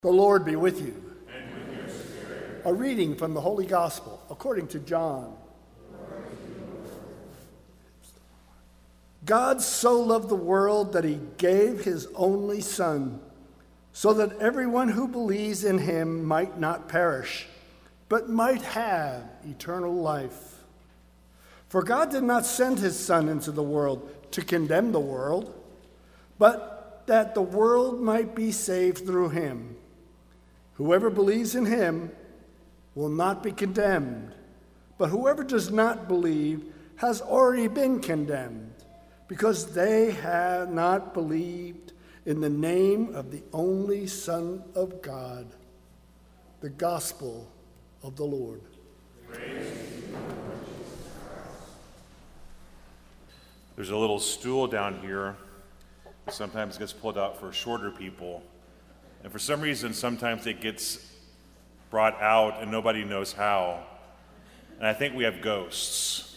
The Lord be with you. And with your spirit. A reading from the Holy Gospel according to John. God so loved the world that he gave his only Son, so that everyone who believes in him might not perish, but might have eternal life. For God did not send his Son into the world to condemn the world, but that the world might be saved through him. Whoever believes in him will not be condemned, but whoever does not believe has already been condemned, because they have not believed in the name of the only Son of God. The Gospel of the Lord. There's a little stool down here that sometimes gets pulled out for shorter people. And for some reason, sometimes it gets brought out and nobody knows how. And I think we have ghosts.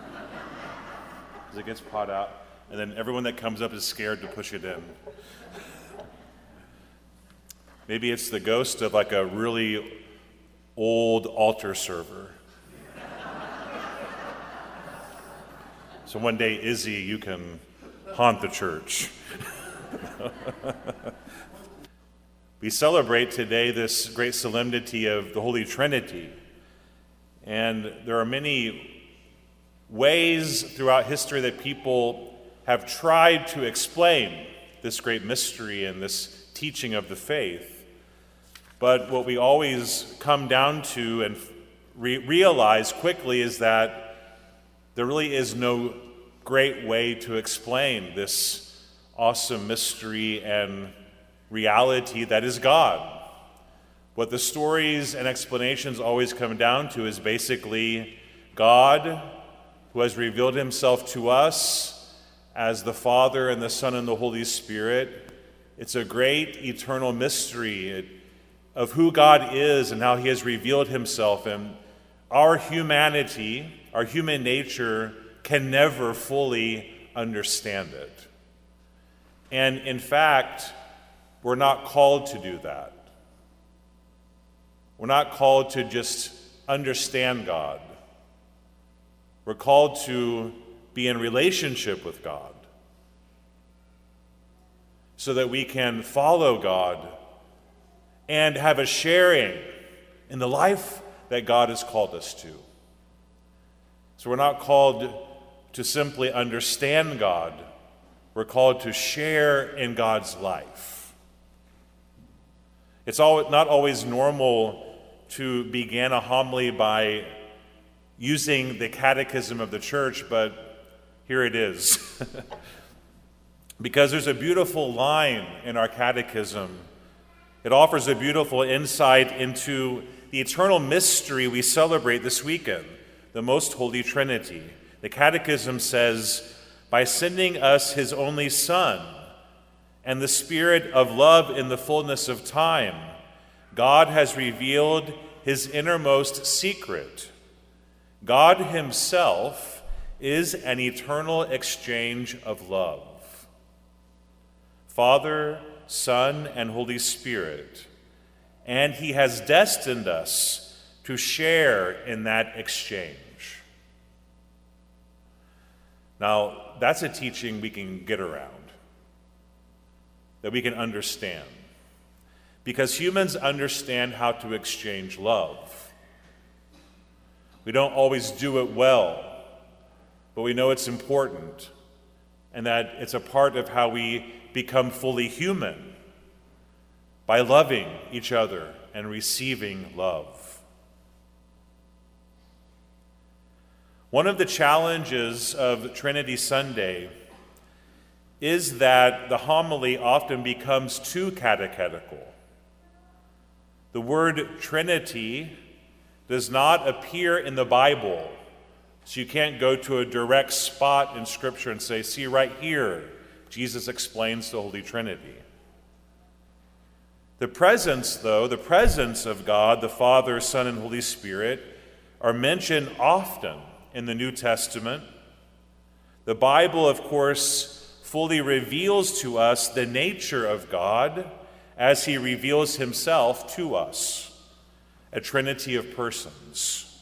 As it gets brought out, and then everyone that comes up is scared to push it in. Maybe it's the ghost of like a really old altar server. So one day, Izzy, you can haunt the church. We celebrate today this great solemnity of the Holy Trinity. And there are many ways throughout history that people have tried to explain this great mystery and this teaching of the faith. But what we always come down to and realize quickly is that there really is no great way to explain this awesome mystery and reality that is God. What the stories and explanations always come down to is basically God, who has revealed himself to us as the Father and the Son and the Holy Spirit. It's a great eternal mystery of who God is and how he has revealed himself. And our humanity, our human nature, can never fully understand it. And in fact, we're not called to do that. We're not called to just understand God. We're called to be in relationship with God so that we can follow God and have a sharing in the life that God has called us to. So we're not called to simply understand God. We're called to share in God's life. It's not always normal to begin a homily by using the catechism of the church, but here it is. Because there's a beautiful line in our catechism. It offers a beautiful insight into the eternal mystery we celebrate this weekend, the Most Holy Trinity. The catechism says, by sending us his only Son and the Spirit of love in the fullness of time, God has revealed his innermost secret. God himself is an eternal exchange of love. Father, Son, and Holy Spirit. And he has destined us to share in that exchange. Now, that's a teaching we can get around, that we can understand. Because humans understand how to exchange love. We don't always do it well, but we know it's important and that it's a part of how we become fully human, by loving each other and receiving love. One of the challenges of Trinity Sunday is that the homily often becomes too catechetical. The word Trinity does not appear in the Bible, so you can't go to a direct spot in Scripture and say, see right here, Jesus explains the Holy Trinity. The presence of God, the Father, Son, and Holy Spirit, are mentioned often in the New Testament. The Bible, of course, fully reveals to us the nature of God as he reveals himself to us, a trinity of persons.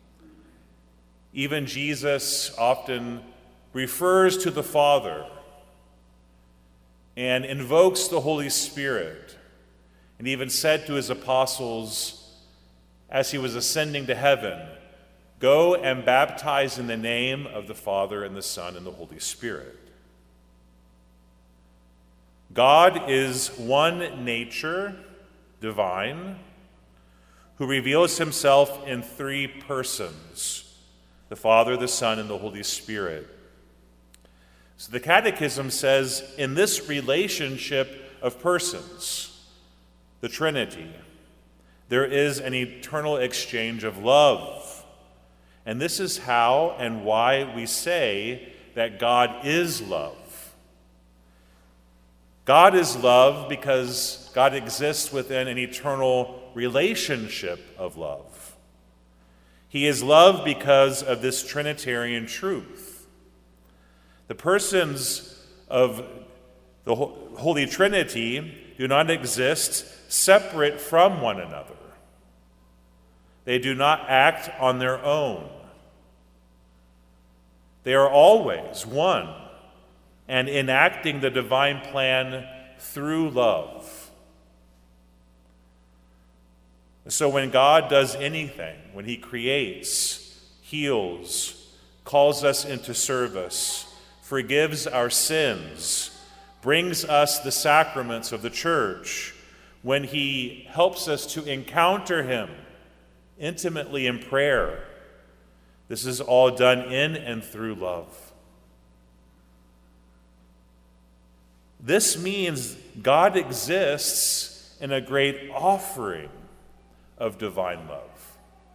Even Jesus often refers to the Father and invokes the Holy Spirit, and even said to his apostles as he was ascending to heaven, "Go and baptize in the name of the Father and the Son and the Holy Spirit." God is one nature, divine, who reveals himself in three persons, the Father, the Son, and the Holy Spirit. So the Catechism says, in this relationship of persons, the Trinity, there is an eternal exchange of love. And this is how and why we say that God is love. God is love because God exists within an eternal relationship of love. He is love because of this Trinitarian truth. The persons of the Holy Trinity do not exist separate from one another. They do not act on their own. They are always one and enacting the divine plan through love. So when God does anything, when he creates, heals, calls us into service, forgives our sins, brings us the sacraments of the church, when he helps us to encounter him intimately in prayer, this is all done in and through love. This means God exists in a great offering of divine love.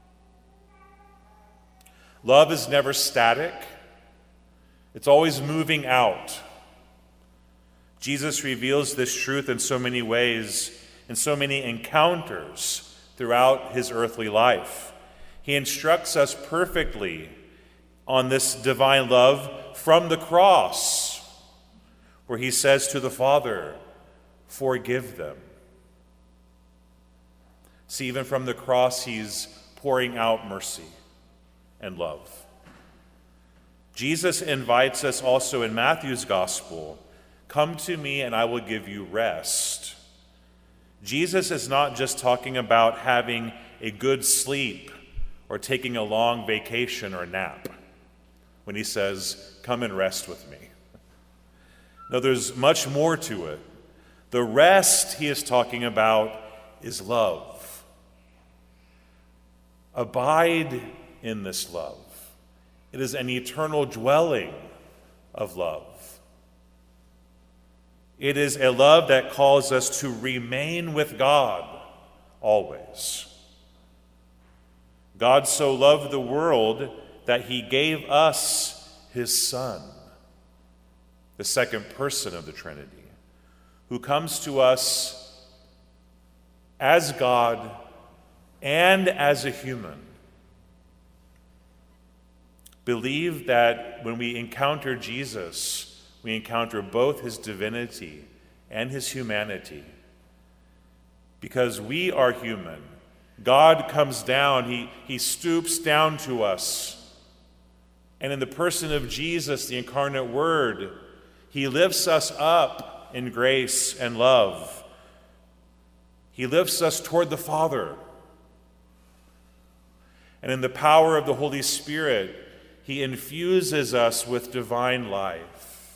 Love is never static. It's always moving out. Jesus reveals this truth in so many ways, in so many encounters throughout his earthly life. He instructs us perfectly on this divine love from the cross, where he says to the Father, "Forgive them." See, even from the cross, he's pouring out mercy and love. Jesus invites us also in Matthew's gospel, "Come to me and I will give you rest." Jesus is not just talking about having a good sleep or taking a long vacation or nap when he says, "Come and rest with me." No, there's much more to it. The rest he is talking about is love. Abide in this love. It is an eternal dwelling of love. It is a love that calls us to remain with God always. God so loved the world that he gave us his Son, the second person of the Trinity, who comes to us as God and as a human. Believe that when we encounter Jesus, we encounter both his divinity and his humanity. Because we are human, God comes down, he stoops down to us. And in the person of Jesus, the incarnate Word, he lifts us up in grace and love. He lifts us toward the Father. And in the power of the Holy Spirit, he infuses us with divine life.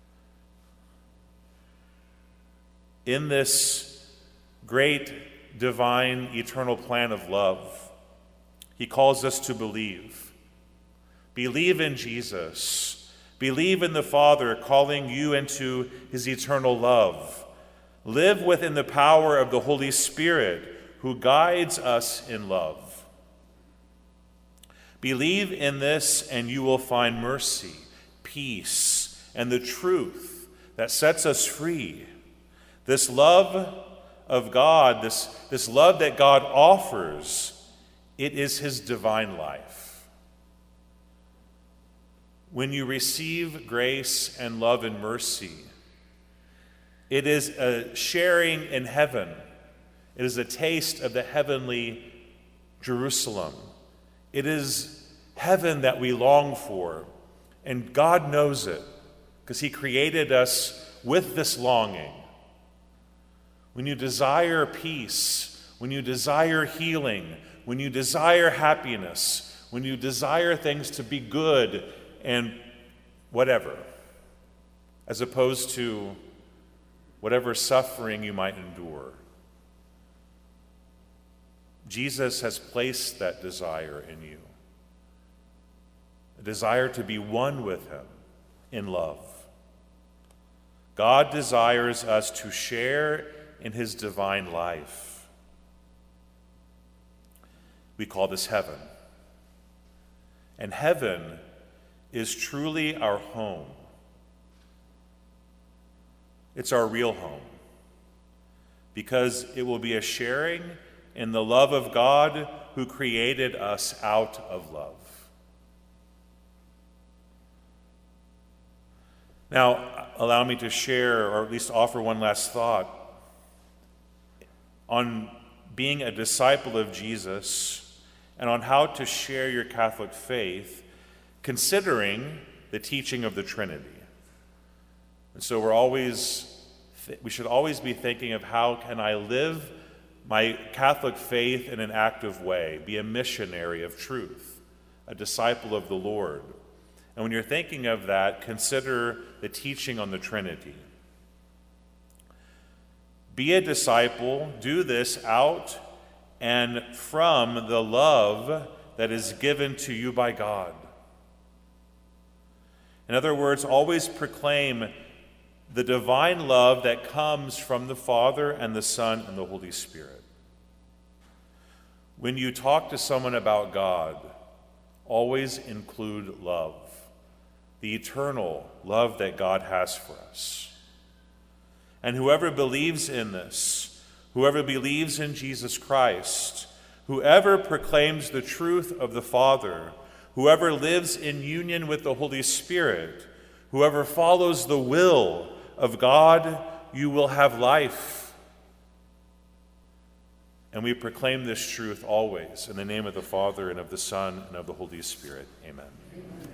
In this great, divine, eternal plan of love, he calls us to believe. Believe in Jesus. Believe in the Father calling you into his eternal love. Live within the power of the Holy Spirit who guides us in love. Believe in this and you will find mercy, peace, and the truth that sets us free. This love of God, this love that God offers, it is his divine life. When you receive grace and love and mercy, It is a sharing in heaven. It is a taste of the heavenly Jerusalem. It is heaven that we long for, and God knows it because he created us with this longing. When you desire peace, when you desire healing, when you desire happiness, when you desire things to be good and whatever, as opposed to whatever suffering you might endure, Jesus has placed that desire in you, a desire to be one with him in love. God desires us to share in his divine life. We call this heaven. And heaven is truly our home. It's our real home, because it will be a sharing in the love of God who created us out of love. Now, allow me to share, or at least offer one last thought on being a disciple of Jesus and on how to share your Catholic faith, considering the teaching of the Trinity. And so we should always be thinking of how can I live my Catholic faith in an active way, be a missionary of truth, a disciple of the Lord. And when you're thinking of that, consider the teaching on the Trinity. Be a disciple, do this out and from the love that is given to you by God. In other words, always proclaim the divine love that comes from the Father and the Son and the Holy Spirit. When you talk to someone about God, always include love, the eternal love that God has for us. And whoever believes in this, whoever believes in Jesus Christ, whoever proclaims the truth of the Father, whoever lives in union with the Holy Spirit, whoever follows the will of God, you will have life. And we proclaim this truth always in the name of the Father and of the Son and of the Holy Spirit. Amen.